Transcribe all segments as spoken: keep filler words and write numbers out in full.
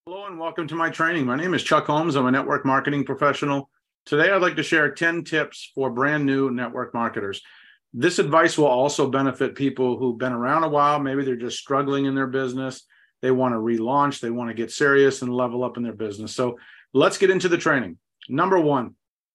Hello and welcome to my training. My name is Chuck Holmes. I'm a network marketing professional. Today, I'd like to share ten tips for brand new network marketers. This advice will also benefit people who've been around a while. Maybe they're just struggling in their business. They want to relaunch. They want to get serious and level up in their business. So let's get into the training. Number one,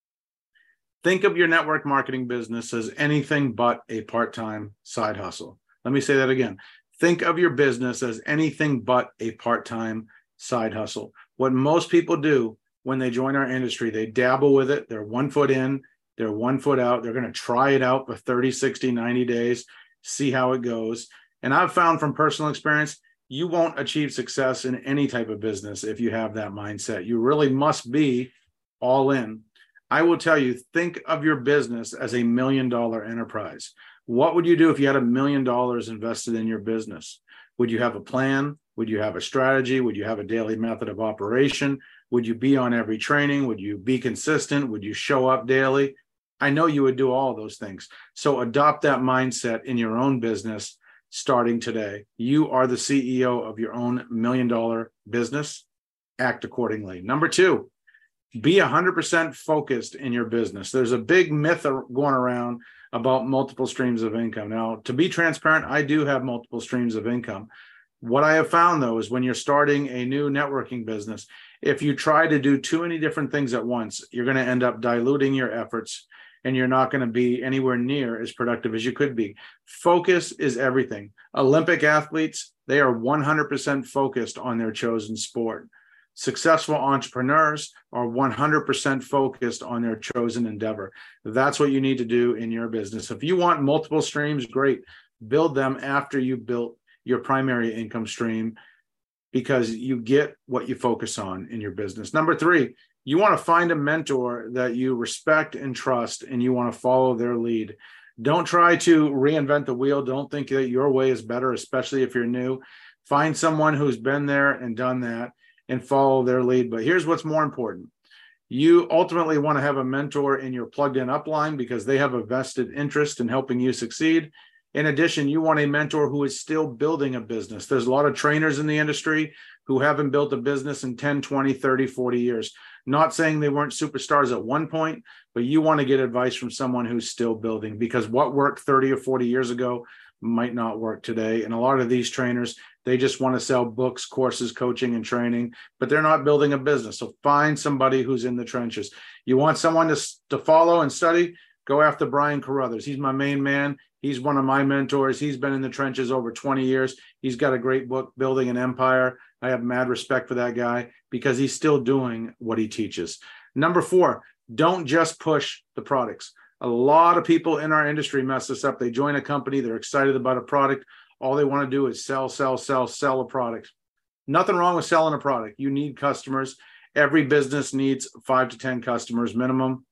think of your network marketing business as anything but a part-time side hustle. Let me say that again. Think of your business as anything but a part-time side hustle. What most people do when they join our industry, they dabble with it. They're one foot in, they're one foot out. They're going to try it out for thirty, sixty, ninety days, see how it goes. And I've found from personal experience, you won't achieve success in any type of business if you have that mindset. You really must be all in. I will tell you, think of your business as a million dollar enterprise. What would you do if you had a million dollars invested in your business? Would you have a plan? Would you have a strategy? Would you have a daily method of operation? Would you be on every training? Would you be consistent? Would you show up daily? I know you would do all those things. So adopt that mindset in your own business starting today. You are the C E O of your own million dollar business. Act accordingly. Number two, be one hundred percent focused in your business. There's a big myth going around about multiple streams of income. Now, to be transparent, I do have multiple streams of income. What I have found, though, is when you're starting a new networking business, if you try to do too many different things at once, you're going to end up diluting your efforts and you're not going to be anywhere near as productive as you could be. Focus is everything. Olympic athletes, they are one hundred percent focused on their chosen sport. Successful entrepreneurs are one hundred percent focused on their chosen endeavor. That's what you need to do in your business. If you want multiple streams, great. Build them after you've built your primary income stream, because you get what you focus on in your business. Number three, you want to find a mentor that you respect and trust, and you want to follow their lead. Don't try to reinvent the wheel. Don't think that your way is better, especially if you're new. Find someone who's been there and done that and follow their lead. But here's what's more important. You ultimately want to have a mentor in your plugged in upline because they have a vested interest in helping you succeed. In addition, you want a mentor who is still building a business. There's a lot of trainers in the industry who haven't built a business in ten, twenty, thirty, forty years. Not saying they weren't superstars at one point, but you want to get advice from someone who's still building, because what worked thirty or forty years ago might not work today. And a lot of these trainers, they just want to sell books, courses, coaching, and training, but they're not building a business. So find somebody who's in the trenches. You want someone to, to follow and study? Go after Brian Carruthers. He's my main man. He's one of my mentors. He's been in the trenches over twenty years. He's got a great book, Building an Empire. I have mad respect for that guy because he's still doing what he teaches. Number four, don't just push the products. A lot of people in our industry mess this up. They join a company, they're excited about a product. All they want to do is sell, sell, sell, sell a product. Nothing wrong with selling a product. You need customers. Every business needs five to ten customers minimum.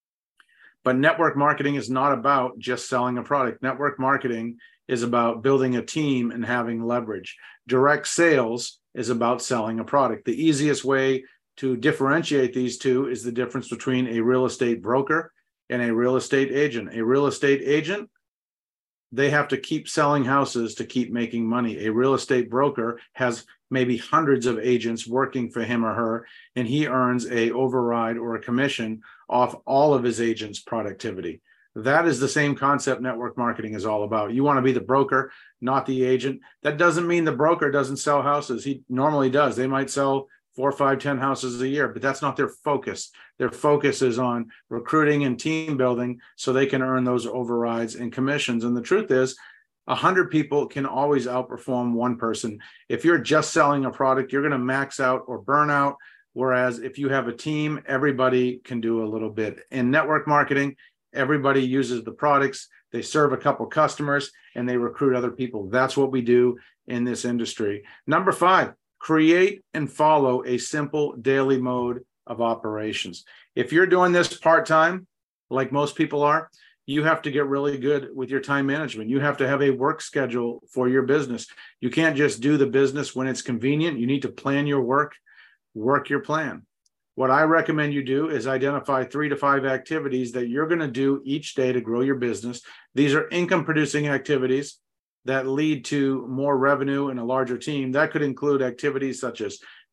But network marketing is not about just selling a product. Network marketing is about building a team and having leverage. Direct sales is about selling a product. The easiest way to differentiate these two is the difference between a real estate broker and a real estate agent. A real estate agent, they have to keep selling houses to keep making money. A real estate broker has maybe hundreds of agents working for him or her, and he earns a override or a commission off all of his agents' productivity. That is the same concept network marketing is all about. You want to be the broker, not the agent. That doesn't mean the broker doesn't sell houses. He normally does. They might sell four, five, ten houses a year, but that's not their focus. Their focus is on recruiting and team building so they can earn those overrides and commissions. And the truth is, a hundred people can always outperform one person. If you're just selling a product, you're going to max out or burn out. Whereas if you have a team, everybody can do a little bit. In network marketing, everybody uses the products, they serve a couple customers, and they recruit other people. That's what we do in this industry. Number five, create and follow a simple daily mode of operations. If you're doing this part-time, like most people are, you have to get really good with your time management. You have to have a work schedule for your business. You can't just do the business when it's convenient. You need to plan your work, work your plan. What I recommend you do is identify three to five activities that you're going to do each day to grow your business. These are income-producing activities that lead to more revenue and a larger team. That could include activities such as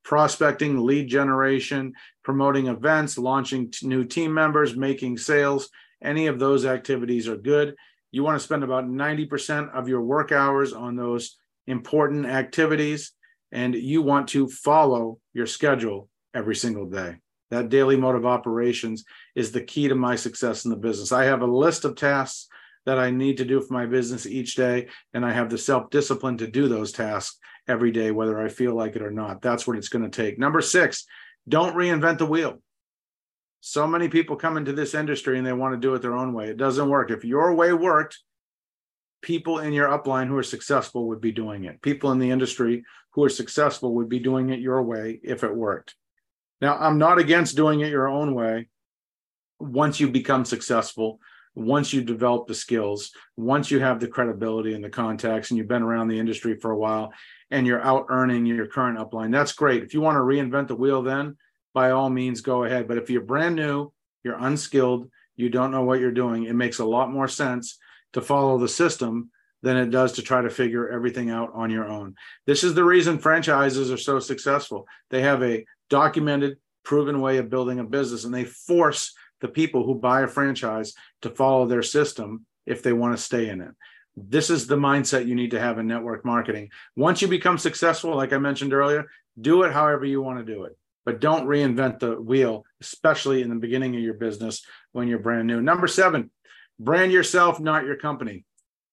prospecting, lead generation, promoting events, launching t- new team members, making sales. Any of those activities are good. You want to spend about ninety percent of your work hours on those important activities, and you want to follow your schedule every single day. That daily mode of operations is the key to my success in the business. I have a list of tasks that I need to do for my business each day, and I have the self-discipline to do those tasks every day, whether I feel like it or not. That's what it's going to take. Number six, don't reinvent the wheel. So many people come into this industry and they want to do it their own way. It doesn't work. If your way worked, people in your upline who are successful would be doing it. People in the industry who are successful would be doing it your way if it worked. Now, I'm not against doing it your own way once you become successful, once you develop the skills, once you have the credibility and the contacts and you've been around the industry for a while and you're out earning your current upline. That's great. If you want to reinvent the wheel, then by all means, go ahead. But if you're brand new, you're unskilled, you don't know what you're doing, it makes a lot more sense to follow the system than it does to try to figure everything out on your own. This is the reason franchises are so successful. They have a documented, proven way of building a business, and they force the people who buy a franchise to follow their system if they want to stay in it. This is the mindset you need to have in network marketing. Once you become successful, like I mentioned earlier, do it however you want to do it. But don't reinvent the wheel, especially in the beginning of your business when you're brand new. Number seven, brand yourself, not your company.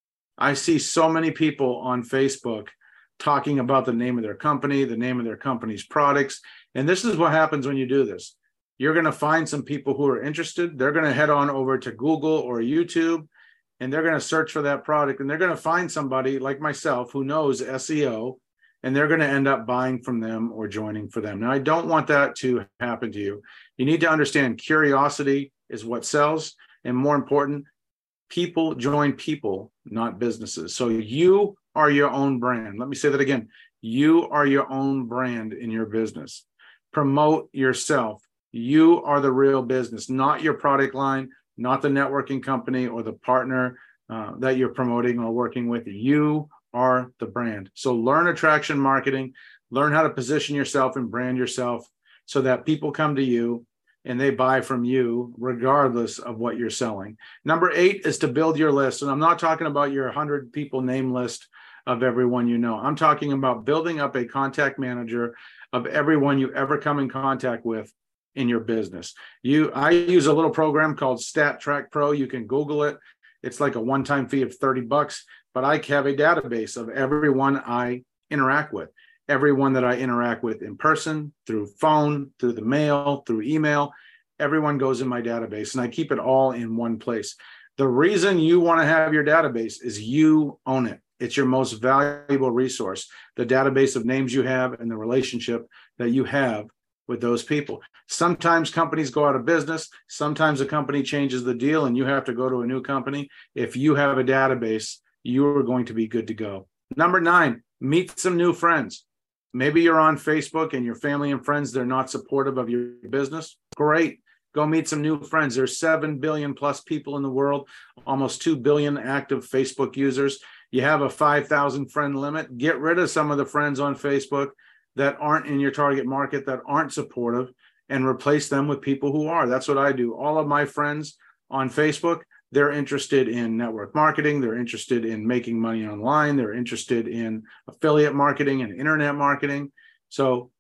I see so many people on Facebook talking about the name of their company, the name of their company's products. And this is what happens when you do this. You're going to find some people who are interested. They're going to head on over to Google or YouTube, and they're going to search for that product. And they're going to find somebody like myself who knows S E O, and they're going to end up buying from them or joining for them. Now, I don't want that to happen to you. You need to understand curiosity is what sells. And more important, people join people, not businesses. So you are your own brand. Let me say that again. You are your own brand in your business. Promote yourself. You are the real business, not your product line, not the networking company or the partner uh, that you're promoting or working with. You are the brand. So learn attraction marketing, learn how to position yourself and brand yourself so that people come to you and they buy from you regardless of what you're selling. Number eight is to build your list. And I'm not talking about your one hundred people name list of everyone you know. I'm talking about building up a contact manager of everyone you ever come in contact with in your business. You, I use a little program called StatTrack Pro. You can Google it. It's like a one-time fee of thirty bucks, but I have a database of everyone I interact with, everyone that I interact with in person, through phone, through the mail, through email. Everyone goes in my database, and I keep it all in one place. The reason you want to have your database is you own it. It's your most valuable resource, the database of names you have and the relationship that you have with those people. Sometimes companies go out of business. Sometimes a company changes the deal and you have to go to a new company. If you have a database, you are going to be good to go. Number nine, meet some new friends. Maybe you're on Facebook and your family and friends, they're not supportive of your business. Great. Go meet some new friends. There's seven billion plus people in the world, almost two billion active Facebook users. You have a five thousand friend limit. Get rid of some of the friends on Facebook that aren't in your target market, that aren't supportive, and replace them with people who are. That's what I do. All of my friends on Facebook, they're interested in network marketing. They're interested in making money online. They're interested in affiliate marketing and internet marketing. So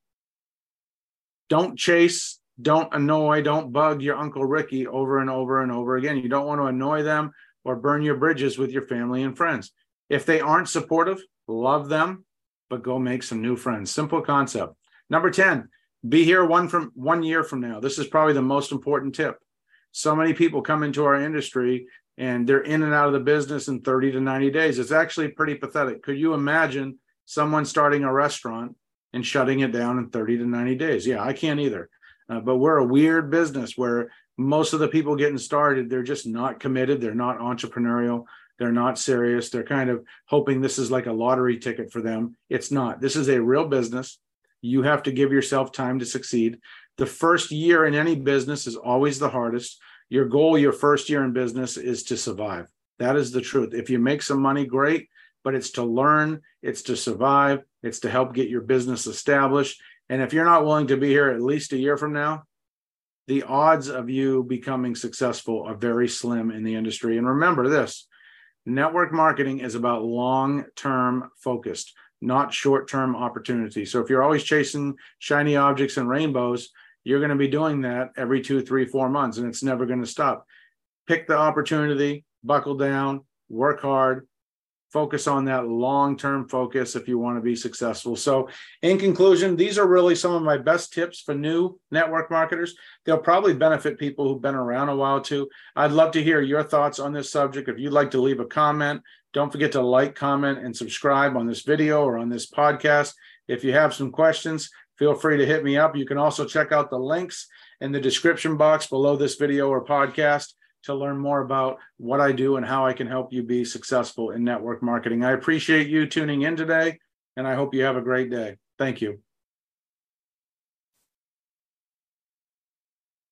don't chase, don't annoy, don't bug your Uncle Ricky over and over and over again. You don't want to annoy them or burn your bridges with your family and friends. If they aren't supportive, love them, but go make some new friends. Simple concept. Number ten, be here one from one year from now. This is probably the most important tip. So many people come into our industry and they're in and out of the business in thirty to ninety days. It's actually pretty pathetic. Could you imagine someone starting a restaurant and shutting it down in thirty to ninety days? Yeah, I can't either. Uh, but we're a weird business where most of the people getting started, they're just not committed. They're not entrepreneurial. They're not serious. They're kind of hoping this is like a lottery ticket for them. It's not. This is a real business. You have to give yourself time to succeed. The first year in any business is always the hardest. Your goal, your first year in business, is to survive. That is the truth. If you make some money, great, but it's to learn, it's to survive, it's to help get your business established. And if you're not willing to be here at least a year from now, the odds of you becoming successful are very slim in the industry. And remember this, network marketing is about long-term focused, not short-term opportunity. So if you're always chasing shiny objects and rainbows, you're going to be doing that every two, three, four months, and it's never going to stop. Pick the opportunity, buckle down, work hard, focus on that long-term focus if you want to be successful. So in conclusion, these are really some of my best tips for new network marketers. They'll probably benefit people who've been around a while too. I'd love to hear your thoughts on this subject. If you'd like to leave a comment, don't forget to like, comment, and subscribe on this video or on this podcast. If you have some questions, feel free to hit me up. You can also check out the links in the description box below this video or podcast to learn more about what I do and how I can help you be successful in network marketing. I appreciate you tuning in today, and I hope you have a great day. Thank you.